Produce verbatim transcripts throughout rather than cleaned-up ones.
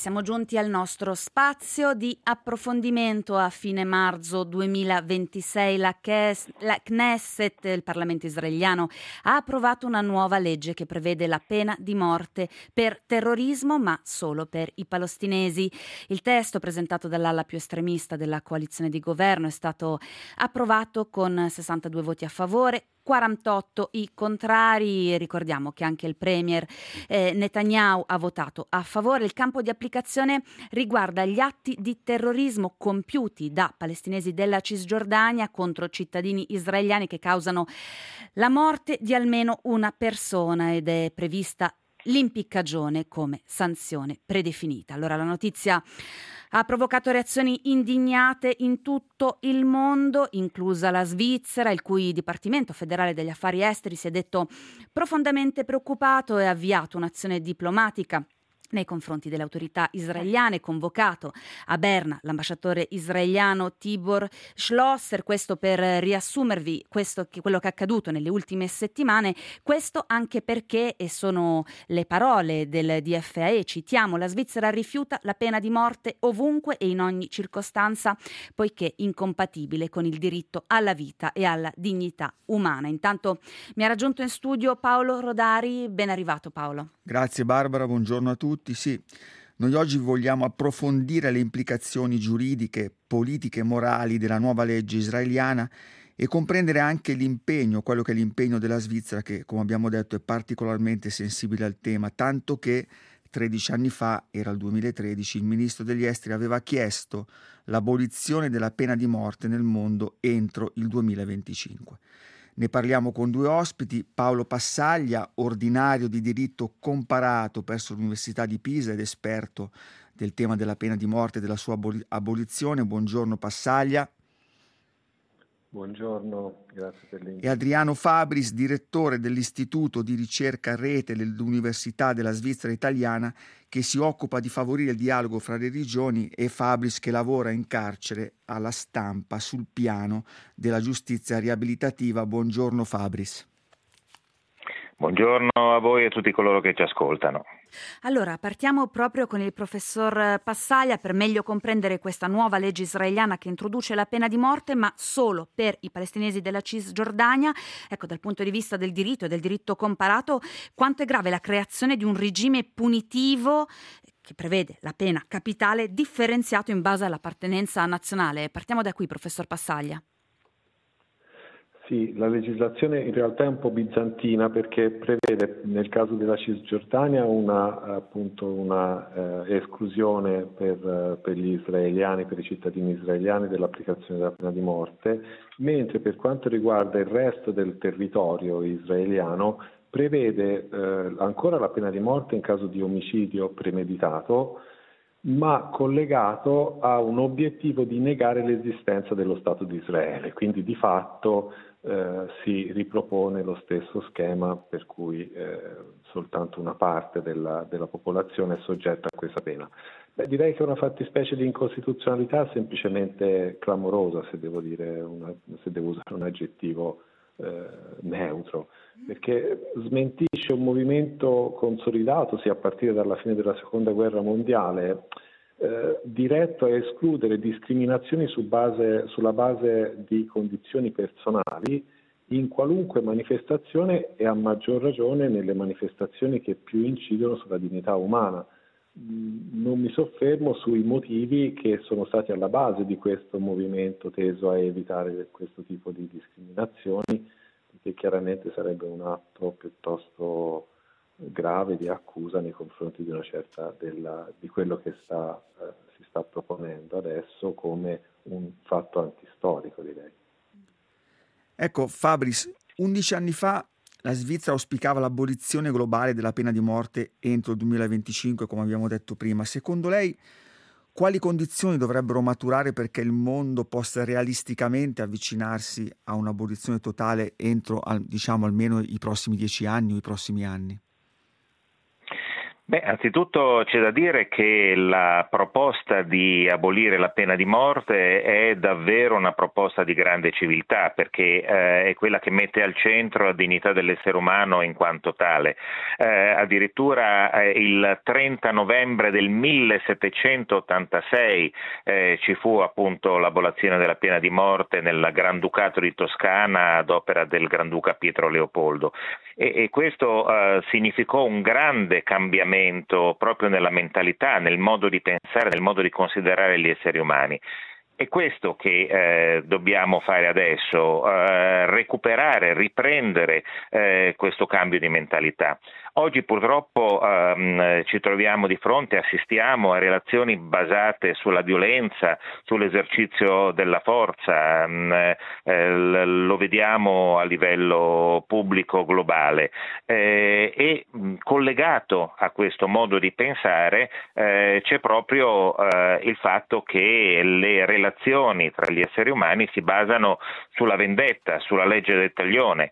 siamo giunti al nostro spazio di approfondimento. A fine marzo duemilaventisei la, Kes- la Knesset, il Parlamento israeliano, ha approvato una nuova legge che prevede la pena di morte per terrorismo, ma solo per i palestinesi. Il testo, presentato dall'ala più estremista della coalizione di governo, è stato approvato con sessantadue voti a favore, quarantotto i contrari. Ricordiamo che anche il premier eh, Netanyahu ha votato a favore. Il campo di applicazione riguarda gli atti di terrorismo compiuti da palestinesi della Cisgiordania contro cittadini israeliani che causano la morte di almeno una persona, ed è prevista l'impiccagione come sanzione predefinita. Allora, la notizia ha provocato reazioni indignate in tutto il mondo, inclusa la Svizzera, il cui Dipartimento federale degli affari esteri si è detto profondamente preoccupato e ha avviato un'azione diplomatica nei confronti delle autorità israeliane, convocato a Berna l'ambasciatore israeliano Tibor Schlosser, questo per riassumervi questo, che quello che è accaduto nelle ultime settimane, questo anche perché, e sono le parole del D F A E, citiamo: la Svizzera rifiuta la pena di morte ovunque e in ogni circostanza, poiché incompatibile con il diritto alla vita e alla dignità umana. Intanto mi ha raggiunto in studio Paolo Rodari. Ben arrivato, Paolo. Grazie Barbara, buongiorno a tutti. Sì, noi oggi vogliamo approfondire le implicazioni giuridiche, politiche e morali della nuova legge israeliana e comprendere anche l'impegno, quello che è l'impegno della Svizzera, che come abbiamo detto è particolarmente sensibile al tema, tanto che tredici anni fa, era il duemilatredici, il ministro degli esteri aveva chiesto l'abolizione della pena di morte nel mondo entro il duemilaventicinque. Ne parliamo con due ospiti: Paolo Passaglia, ordinario di diritto comparato presso l'Università di Pisa ed esperto del tema della pena di morte e della sua abolizione. Buongiorno Passaglia. Buongiorno, grazie per l'invito. E Adriano Fabris, direttore dell'Istituto di ricerca rete dell'Università della Svizzera Italiana, che si occupa di favorire il dialogo fra le religioni, e Fabris che lavora in carcere alla Stampa sul piano della giustizia riabilitativa. Buongiorno Fabris. Buongiorno a voi e a tutti coloro che ci ascoltano. Allora, partiamo proprio con il professor Passaglia per meglio comprendere questa nuova legge israeliana che introduce la pena di morte, ma solo per i palestinesi della Cisgiordania. Ecco, dal punto di vista del diritto e del diritto comparato, quanto è grave la creazione di un regime punitivo che prevede la pena capitale differenziato in base all'appartenenza nazionale. Partiamo da qui, professor Passaglia. Sì, la legislazione in realtà è un po' bizantina, perché prevede nel caso della Cisgiordania una, appunto, una eh, esclusione per, per gli israeliani, per i cittadini israeliani dell'applicazione della pena di morte, mentre per quanto riguarda il resto del territorio israeliano prevede eh, ancora la pena di morte in caso di omicidio premeditato, ma collegato a un obiettivo di negare l'esistenza dello Stato di Israele. Quindi di fatto eh, si ripropone lo stesso schema per cui eh, soltanto una parte della, della popolazione è soggetta a questa pena. Beh, direi che è una fattispecie di incostituzionalità semplicemente clamorosa, se devo dire una, se devo usare un aggettivo eh, neutro, perché smentisce un movimento consolidatosi a partire dalla fine della Seconda Guerra Mondiale, eh, diretto a escludere discriminazioni su base, sulla base di condizioni personali in qualunque manifestazione, e a maggior ragione nelle manifestazioni che più incidono sulla dignità umana. Non mi soffermo sui motivi che sono stati alla base di questo movimento teso a evitare questo tipo di discriminazioni, che chiaramente sarebbe un atto piuttosto grave di accusa nei confronti di una certa della, di quello che sta, eh, si sta proponendo adesso come un fatto antistorico, direi. Ecco Fabris, undici anni fa la Svizzera auspicava l'abolizione globale della pena di morte entro il duemilaventicinque, come abbiamo detto prima. Secondo lei, quali condizioni dovrebbero maturare perché il mondo possa realisticamente avvicinarsi a un'abolizione totale entro, diciamo, almeno i prossimi dieci anni o i prossimi anni? Beh, anzitutto c'è da dire che la proposta di abolire la pena di morte è davvero una proposta di grande civiltà, perché eh, è quella che mette al centro la dignità dell'essere umano in quanto tale. Eh, addirittura eh, il trenta novembre del millesettecentottantasei eh, ci fu appunto l'abolizione della pena di morte nel Granducato di Toscana ad opera del Granduca Pietro Leopoldo. E, e questo eh, significò un grande cambiamento proprio nella mentalità, nel modo di pensare, nel modo di considerare gli esseri umani. È questo che eh, dobbiamo fare adesso, eh, recuperare, riprendere eh, questo cambio di mentalità. Oggi purtroppo ehm, ci troviamo di fronte, assistiamo a relazioni basate sulla violenza, sull'esercizio della forza, ehm, eh, lo vediamo a livello pubblico globale eh, e mh, collegato a questo modo di pensare eh, c'è proprio eh, il fatto che le relazioni tra gli esseri umani si basano sulla vendetta, sulla legge del taglione.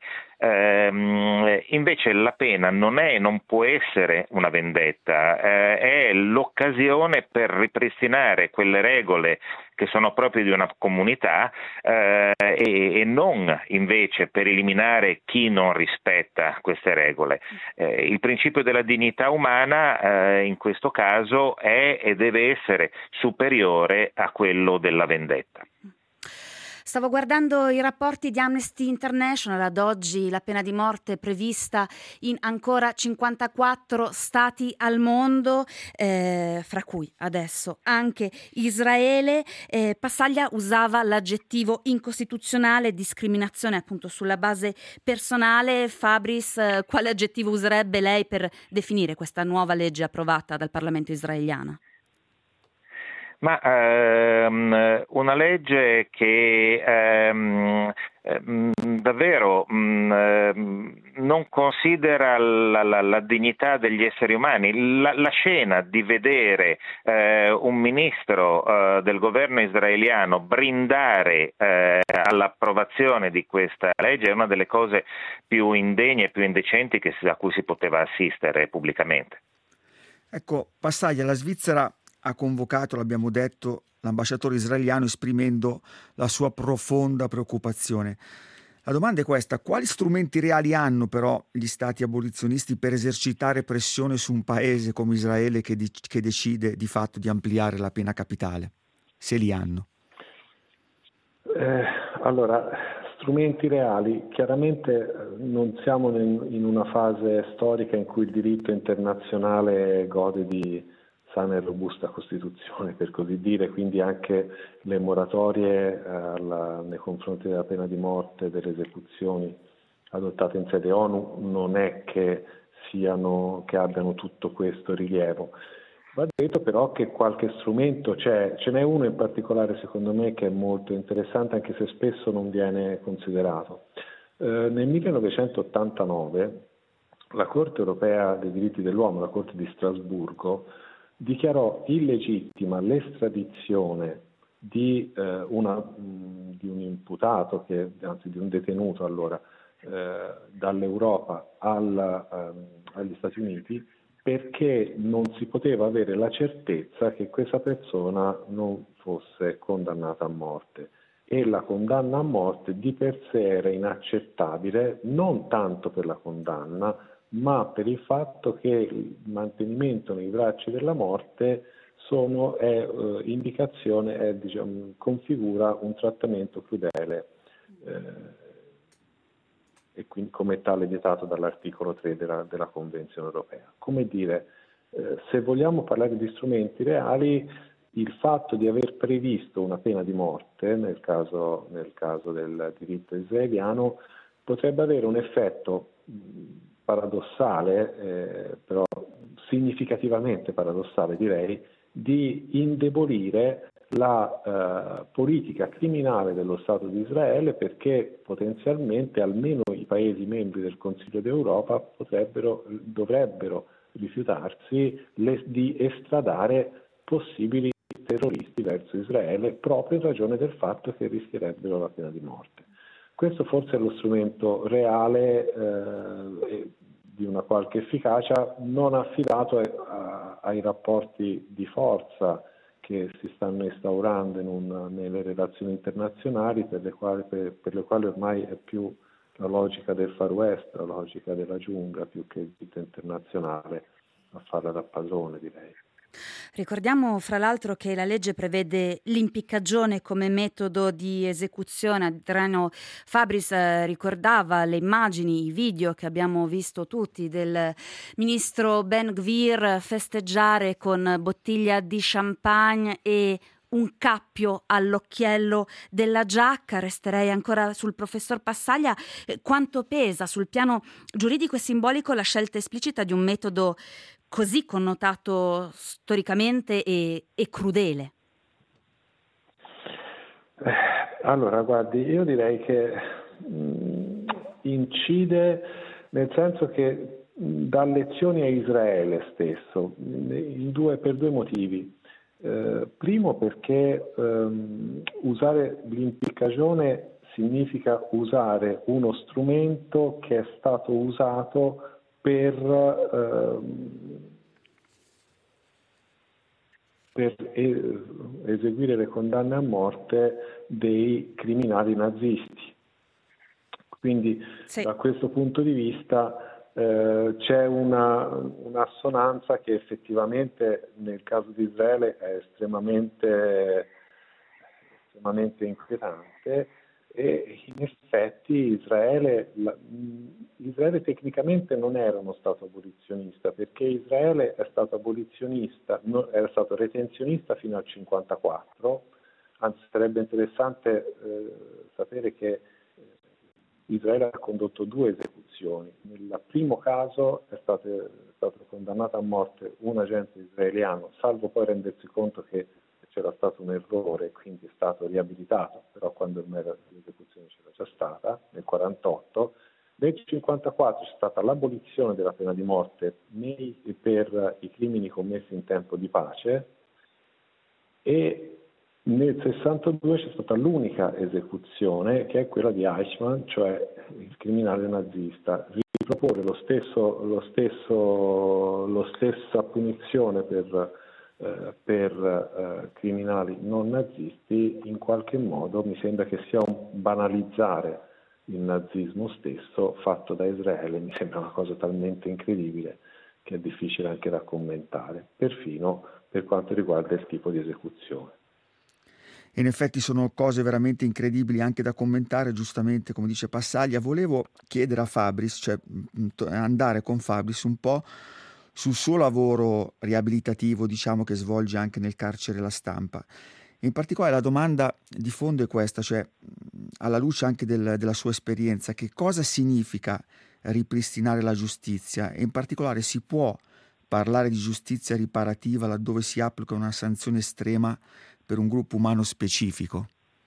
Eh, invece la pena non è, non può essere una vendetta, eh, è l'occasione per ripristinare quelle regole che sono proprie di una comunità eh, e, e non invece per eliminare chi non rispetta queste regole. Eh, il principio della dignità umana eh, in questo caso è e deve essere superiore a quello della vendetta. Stavo guardando i rapporti di Amnesty International. Ad oggi la pena di morte è prevista in ancora cinquantaquattro stati al mondo, eh, fra cui adesso anche Israele. Eh, Passaglia usava l'aggettivo incostituzionale, discriminazione appunto sulla base personale. Fabris, eh, quale aggettivo userebbe lei per definire questa nuova legge approvata dal Parlamento israeliano? Ma ehm, una legge che ehm, ehm, davvero mh, non considera la, la, la dignità degli esseri umani. La, la scena di vedere eh, un ministro eh, del governo israeliano brindare eh, all'approvazione di questa legge è una delle cose più indegne e più indecenti che, a cui si poteva assistere pubblicamente. Ecco, Passaglia, la Svizzera ha convocato, l'abbiamo detto, l'ambasciatore israeliano esprimendo la sua profonda preoccupazione. La domanda è questa: quali strumenti reali hanno però gli stati abolizionisti per esercitare pressione su un paese come Israele che, di- che decide di fatto di ampliare la pena capitale, se li hanno? Eh, allora, strumenti reali, chiaramente non siamo in, in una fase storica in cui il diritto internazionale gode di sana e robusta Costituzione, per così dire, quindi anche le moratorie eh, alla, nei confronti della pena di morte, delle esecuzioni adottate in sede ONU non è che siano, che abbiano tutto questo rilievo. Va detto però che qualche strumento c'è, ce n'è uno in particolare secondo me che è molto interessante anche se spesso non viene considerato. Eh, nel millenovecentottantanove la Corte europea dei diritti dell'uomo, la Corte di Strasburgo, dichiarò illegittima l'estradizione di, eh, una, mh, di un imputato, che, anzi di un detenuto allora, eh, dall'Europa al, ehm, agli Stati Uniti, perché non si poteva avere la certezza che questa persona non fosse condannata a morte. E la condanna a morte di per sé era inaccettabile, non tanto per la condanna, ma per il fatto che il mantenimento nei bracci della morte sono, è eh, indicazione, è, diciamo, configura un trattamento crudele eh, e quindi come tale vietato dall'articolo tre della, della Convenzione europea. Come dire, eh, se vogliamo parlare di strumenti reali, il fatto di aver previsto una pena di morte nel caso, nel caso del diritto israeliano potrebbe avere un effetto paradossale, eh, però significativamente paradossale direi, di indebolire la eh, politica criminale dello Stato di Israele, perché potenzialmente almeno i Paesi membri del Consiglio d'Europa potrebbero, dovrebbero rifiutarsi le, di estradare possibili terroristi verso Israele proprio in ragione del fatto che rischierebbero la pena di morte. Questo forse è lo strumento reale eh, di una qualche efficacia, non affidato a, ai rapporti di forza che si stanno instaurando in un, nelle relazioni internazionali, per le, quali, per, per le quali ormai è più la logica del Far West, la logica della giungla, più che il diritto internazionale a farla da padrone, direi. Ricordiamo fra l'altro che la legge prevede l'impiccagione come metodo di esecuzione. Adriano Fabris eh, ricordava le immagini, i video che abbiamo visto tutti del ministro Ben Gvir festeggiare con bottiglia di champagne e un cappio all'occhiello della giacca. Resterei ancora sul professor Passaglia. Eh, quanto pesa sul piano giuridico e simbolico la scelta esplicita di un metodo così connotato storicamente e, e crudele? Allora, guardi, io direi che mh, incide nel senso che mh, dà lezioni a Israele stesso, mh, in due, per due motivi. Eh, primo perché ehm, usare l'impiccagione significa usare uno strumento che è stato usato per, ehm, per e- eseguire le condanne a morte dei criminali nazisti. Quindi Sì. Da questo punto di vista eh, c'è una, un'assonanza che effettivamente nel caso di Israele è estremamente, estremamente inquietante. E in effetti Israele, la, Israele tecnicamente non era uno Stato abolizionista, perché Israele è stato abolizionista, no, era stato retenzionista fino al cinquantaquattro, anzi sarebbe interessante eh, sapere che Israele ha condotto due esecuzioni. Nel primo caso è stato, è stato condannato a morte un agente israeliano, salvo poi rendersi conto che c'era stato un errore e quindi è stato riabilitato, però quando ormai l'esecuzione c'era già stata, nel quarantotto. Nel cinquantaquattro c'è stata l'abolizione della pena di morte nei, per i crimini commessi in tempo di pace, e nel sessantadue c'è stata l'unica esecuzione, che è quella di Eichmann, cioè il criminale nazista. Riproporre lo stesso, lo stesso, lo stessa punizione per Eh, per eh, criminali non nazisti, in qualche modo mi sembra che sia un banalizzare il nazismo stesso fatto da Israele. Mi sembra una cosa talmente incredibile che è difficile anche da commentare, perfino per quanto riguarda il tipo di esecuzione. In effetti sono cose veramente incredibili anche da commentare, giustamente come dice Passaglia. Volevo chiedere a Fabris, cioè andare con Fabris un po' sul suo lavoro riabilitativo, diciamo, che svolge anche nel carcere La Stampa. In particolare la domanda di fondo è questa, cioè alla luce anche del, della sua esperienza, che cosa significa ripristinare la giustizia, e in particolare si può parlare di giustizia riparativa laddove si applica una sanzione estrema per un gruppo umano specifico?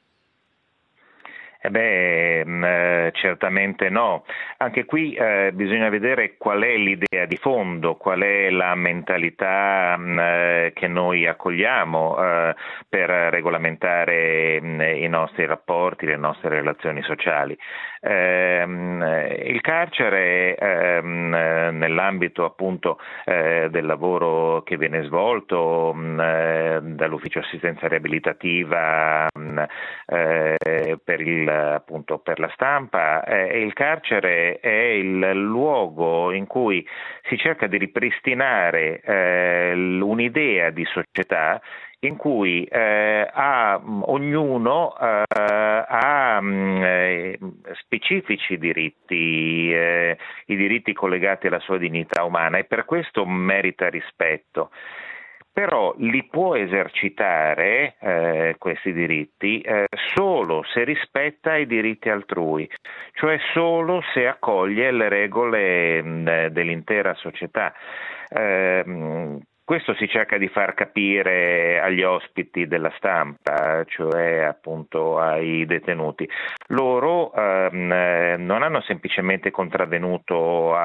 Eh beh, mh, certamente no. Anche qui eh, bisogna vedere qual è l'idea di fondo, qual è la mentalità mh, che noi accogliamo eh, per regolamentare mh, i nostri rapporti, le nostre relazioni sociali. Eh, mh, il carcere eh, mh, nell'ambito appunto eh, del lavoro che viene svolto mh, eh, dall'ufficio assistenza riabilitativa mh, eh, per il appunto per La Stampa, eh, il carcere è il luogo in cui si cerca di ripristinare eh, un'idea di società in cui eh, ha, ognuno eh, ha eh, specifici diritti, eh, i diritti collegati alla sua dignità umana, e per questo merita rispetto. Però li può esercitare eh, questi diritti eh, solo se rispetta i diritti altrui, cioè solo se accoglie le regole mh, dell'intera società. Eh, Questo si cerca di far capire agli ospiti della Stampa, cioè appunto ai detenuti. Loro eh, ehm, non hanno semplicemente contravvenuto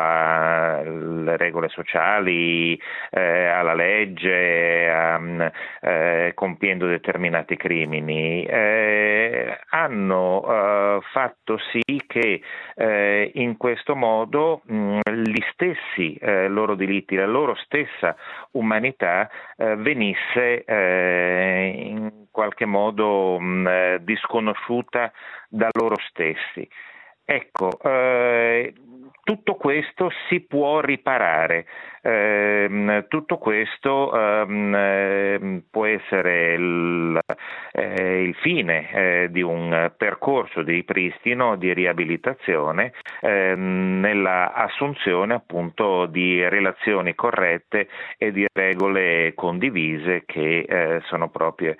alle regole sociali, eh, alla legge, a, eh, compiendo determinati crimini, eh, hanno eh, fatto sì che eh, in questo modo mh, gli stessi eh, loro diritti, la loro stessa umanità eh, venisse eh, in qualche modo mh, disconosciuta da loro stessi. Ecco, eh, tutto questo si può riparare, eh, tutto questo eh, può essere il, eh, il fine eh, di un percorso di ripristino, di riabilitazione, eh, nella assunzione appunto di relazioni corrette e di regole condivise che eh, sono proprie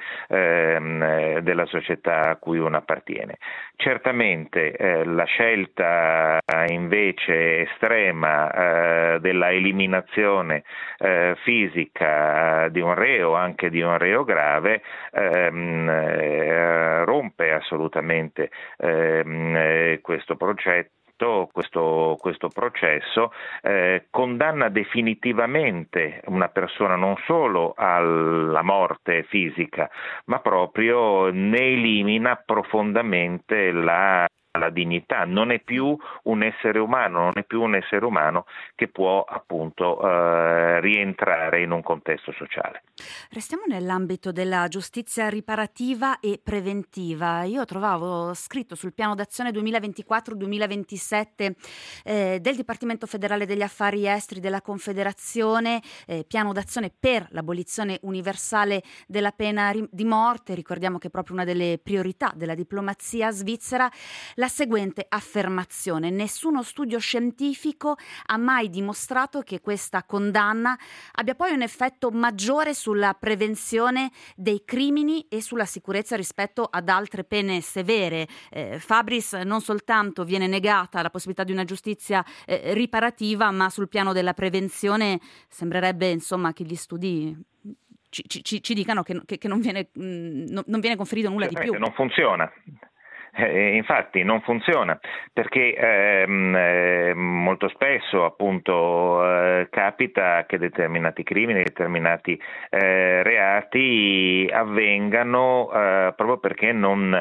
eh, della società a cui uno appartiene. Certamente eh, la scelta invece estrema eh, della eliminazione eh, fisica di un reo, anche di un reo grave, ehm, eh, rompe assolutamente ehm, eh, questo progetto. Questo, questo processo eh, condanna definitivamente una persona non solo alla morte fisica, ma proprio ne elimina profondamente la la dignità. Non è più un essere umano, non è più un essere umano che può appunto eh, rientrare in un contesto sociale. Restiamo nell'ambito della giustizia riparativa e preventiva. Io trovavo scritto sul piano d'azione duemilaventiquattro duemilaventisette eh, del Dipartimento Federale degli Affari Esteri della Confederazione, eh, piano d'azione per l'abolizione universale della pena ri- di morte. Ricordiamo che è proprio una delle priorità della diplomazia svizzera. La seguente affermazione: nessuno studio scientifico ha mai dimostrato che questa condanna abbia poi un effetto maggiore sulla prevenzione dei crimini e sulla sicurezza rispetto ad altre pene severe. Eh, Fabris, non soltanto viene negata la possibilità di una giustizia eh, riparativa, ma sul piano della prevenzione sembrerebbe insomma che gli studi ci, ci, ci dicano che, che, che non, viene, mh, non viene conferito nulla di più. Non funziona. Eh, infatti non funziona perché ehm, eh, molto spesso appunto eh, capita che determinati crimini, determinati eh, reati avvengano eh, proprio perché non,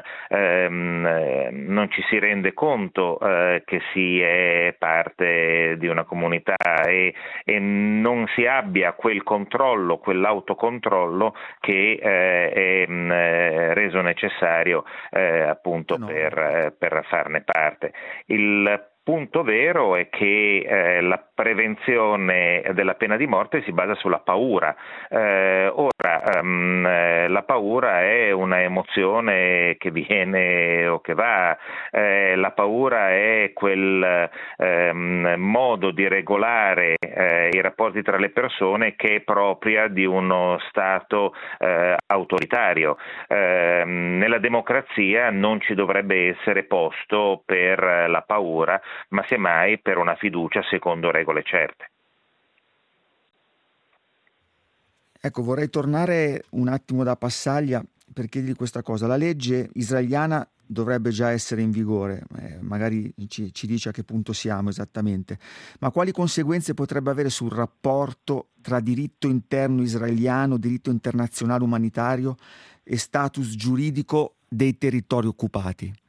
ehm, non ci si rende conto eh, che si è parte di una comunità e, e non si abbia quel controllo, quell'autocontrollo che eh, è mh, reso necessario eh, appunto no. per, per farne parte. Il punto vero è che eh, la prevenzione della pena di morte si basa sulla paura. Eh, ora, um, eh, la paura è una emozione che viene o che va, eh, la paura è quel um, modo di regolare eh, i rapporti tra le persone che è propria di uno Stato eh, autoritario. Eh, nella democrazia non ci dovrebbe essere posto per la paura, ma semmai per una fiducia secondo regole certe. Ecco, vorrei tornare un attimo da Passaglia per chiedergli questa cosa. La legge israeliana dovrebbe già essere in vigore, eh, magari ci, ci dice a che punto siamo esattamente, ma quali conseguenze potrebbe avere sul rapporto tra diritto interno israeliano, diritto internazionale umanitario e status giuridico dei territori occupati?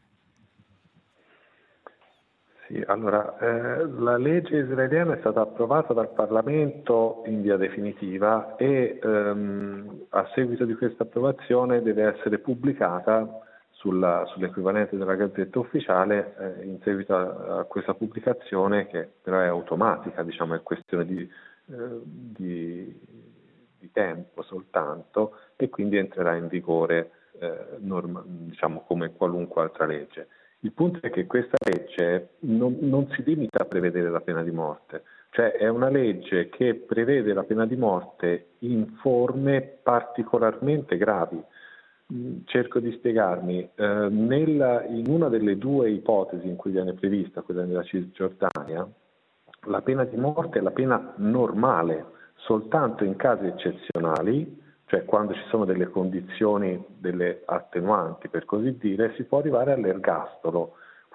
Sì, allora, eh, la legge israeliana è stata approvata dal Parlamento in via definitiva e ehm, a seguito di questa approvazione deve essere pubblicata sulla, sull'equivalente della Gazzetta Ufficiale eh, in seguito a, a questa pubblicazione, che però è automatica, diciamo, è questione di, eh, di, di tempo soltanto, e quindi entrerà in vigore eh, norma, diciamo, come qualunque altra legge. Il punto è che questa legge non, non si limita a prevedere la pena di morte, cioè è una legge che prevede la pena di morte in forme particolarmente gravi. Cerco di spiegarmi. Eh, nella, in una delle due ipotesi in cui viene prevista, quella della Cisgiordania, la pena di morte è la pena normale, soltanto in casi eccezionali, cioè quando ci sono delle condizioni, delle attenuanti per così dire, si può arrivare all'ergastolo.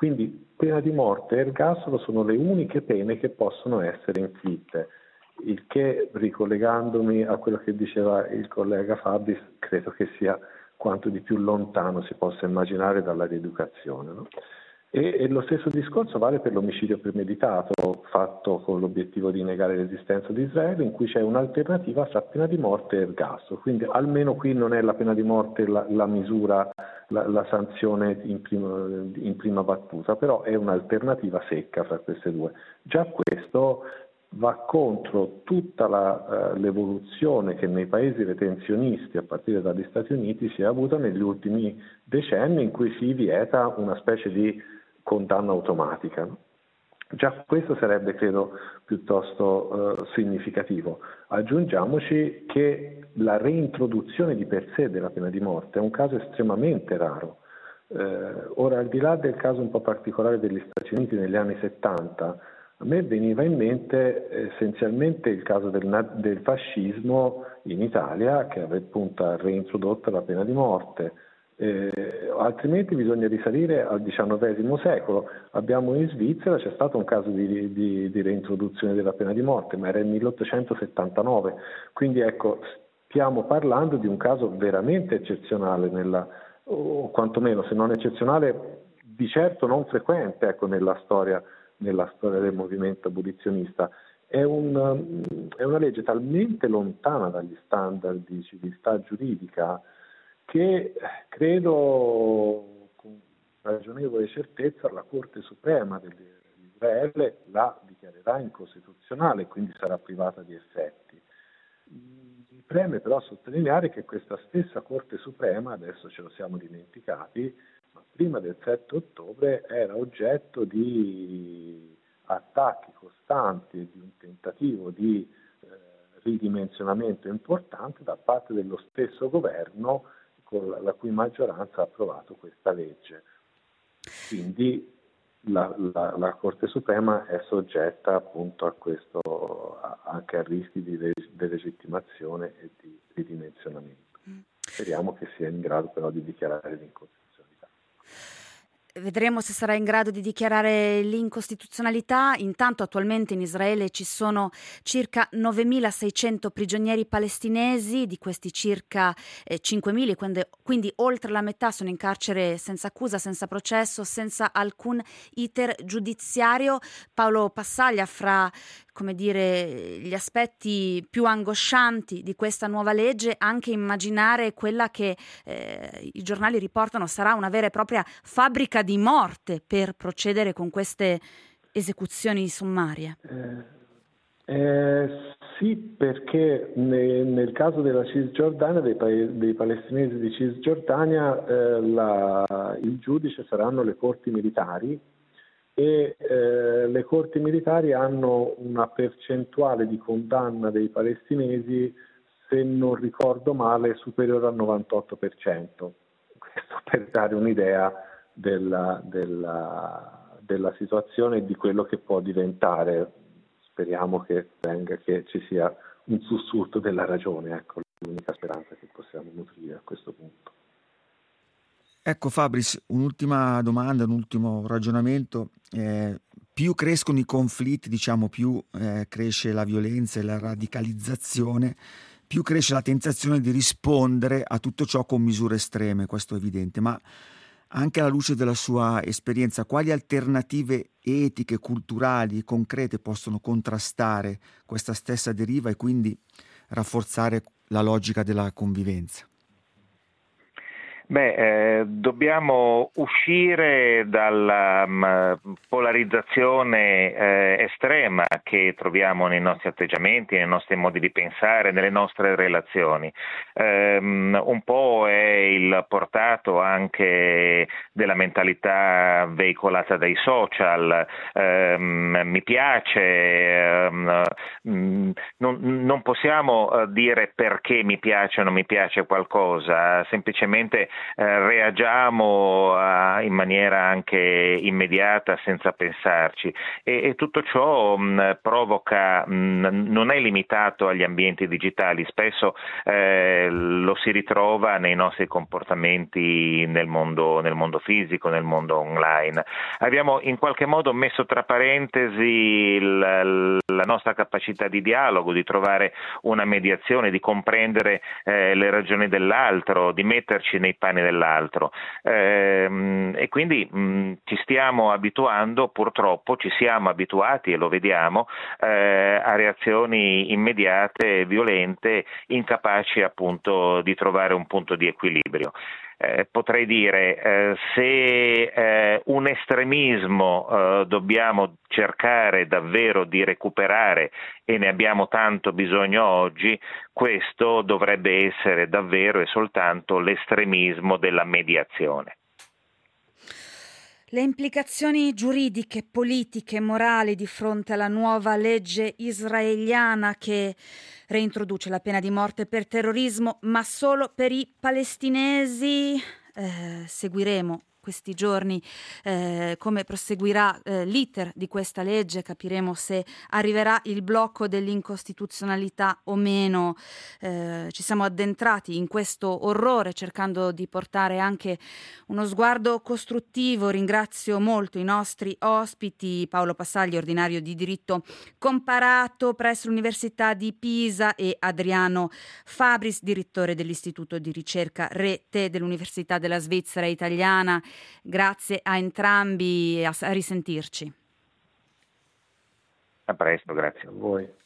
Quindi pena di morte e ergastolo sono le uniche pene che possono essere inflitte, il che, ricollegandomi a quello che diceva il collega Fabris, credo che sia quanto di più lontano si possa immaginare dalla rieducazione, no? E, e lo stesso discorso vale per l'omicidio premeditato fatto con l'obiettivo di negare l'esistenza di Israele, in cui c'è un'alternativa fra pena di morte e ergastolo. Quindi almeno qui non è la pena di morte la, la misura, la, la sanzione in prima, in prima battuta, però è un'alternativa secca fra queste due. Già questo va contro tutta la, uh, l'evoluzione che nei paesi retenzionisti, a partire dagli Stati Uniti, si è avuta negli ultimi decenni, in cui si vieta una specie di condanna automatica. Già questo sarebbe, credo, piuttosto uh, significativo. Aggiungiamoci che la reintroduzione di per sé della pena di morte è un caso estremamente raro. Uh, ora, al di là del caso un po' particolare degli Stati Uniti negli anni settanta, a me veniva in mente essenzialmente il caso del, del fascismo in Italia, che aveva appunto reintrodotto la pena di morte. Eh, altrimenti bisogna risalire al diciannovesimo secolo. Abbiamo in Svizzera, c'è stato un caso di, di, di reintroduzione della pena di morte, ma era il milleottocentosettantanove, quindi ecco, stiamo parlando di un caso veramente eccezionale, nella, o quantomeno se non eccezionale, di certo non frequente, ecco, nella storia, nella storia del movimento abolizionista. È, un, è una legge talmente lontana dagli standard di civiltà giuridica che credo con ragionevole certezza la Corte Suprema di Israele la dichiarerà incostituzionale, quindi sarà privata di effetti. Mi preme però sottolineare che questa stessa Corte Suprema, adesso ce lo siamo dimenticati, ma prima del sette ottobre era oggetto di attacchi costanti e di un tentativo di eh, ridimensionamento importante da parte dello stesso governo, la cui maggioranza ha approvato questa legge. Quindi la, la, la Corte Suprema è soggetta appunto a questo, a, anche a rischi di delegittimazione e di ridimensionamento. Speriamo che sia in grado però di dichiarare l'incostituzionalità. Vedremo se sarà in grado di dichiarare l'incostituzionalità. Intanto attualmente in Israele ci sono circa novemilaseicento prigionieri palestinesi, di questi circa eh, cinquemila, quindi, quindi oltre la metà sono in carcere senza accusa, senza processo, senza alcun iter giudiziario. Paolo Passaglia, fra come dire, gli aspetti più angoscianti di questa nuova legge, anche immaginare quella che eh, i giornali riportano sarà una vera e propria fabbrica di morte per procedere con queste esecuzioni sommarie. Eh, eh, sì, perché ne, nel caso della Cisgiordania, dei, dei palestinesi di Cisgiordania, eh, la, il giudice saranno le corti militari, e eh, le corti militari hanno una percentuale di condanna dei palestinesi, se non ricordo male, superiore al novantotto per cento. Questo per dare un'idea della, della, della situazione e di quello che può diventare. Speriamo che venga, che ci sia un sussulto della ragione, ecco, l'unica speranza che possiamo nutrire a questo punto. Ecco Fabris, un'ultima domanda, un ultimo ragionamento. Eh, più crescono i conflitti, diciamo, più eh, cresce la violenza e la radicalizzazione, più cresce la tentazione di rispondere a tutto ciò con misure estreme, questo è evidente, ma anche alla luce della sua esperienza, quali alternative etiche, culturali e concrete possono contrastare questa stessa deriva e quindi rafforzare la logica della convivenza? Beh, eh, dobbiamo uscire dalla um, polarizzazione eh, estrema che troviamo nei nostri atteggiamenti, nei nostri modi di pensare, nelle nostre relazioni. Um, un po' è il portato anche della mentalità veicolata dai social. Um, mi piace, um, non, non possiamo dire perché mi piace o non mi piace qualcosa, semplicemente eh, reagiamo a, in maniera anche immediata senza pensarci e, e tutto ciò mh, provoca, mh, non è limitato agli ambienti digitali, spesso eh, lo si ritrova nei nostri comportamenti nel mondo, nel mondo fisico, nel mondo online. Abbiamo in qualche modo messo tra parentesi il, la nostra capacità di dialogo, di trovare una mediazione, di comprendere eh, le ragioni dell'altro, di metterci nei panni dell'altro eh, e quindi mh, ci stiamo abituando, purtroppo ci siamo abituati e lo vediamo eh, a reazioni immediate, violente, incapaci appunto di trovare un punto di equilibrio. Eh, potrei dire, eh, se eh, un estremismo eh, dobbiamo cercare davvero di recuperare e ne abbiamo tanto bisogno oggi, questo dovrebbe essere davvero e soltanto l'estremismo della mediazione. Le implicazioni giuridiche, politiche, morali di fronte alla nuova legge israeliana che reintroduce la pena di morte per terrorismo, ma solo per i palestinesi. Eh, seguiremo questi giorni eh, come proseguirà eh, l'iter di questa legge, capiremo se arriverà il blocco dell'incostituzionalità o meno. Eh, ci siamo addentrati in questo orrore cercando di portare anche uno sguardo costruttivo. Ringrazio molto i nostri ospiti, Paolo Passagli, ordinario di diritto comparato presso l'Università di Pisa, e Adriano Fabris, direttore dell'Istituto di ricerca Rete dell'Università della Svizzera Italiana. Grazie a entrambi, a risentirci. A presto, grazie a voi.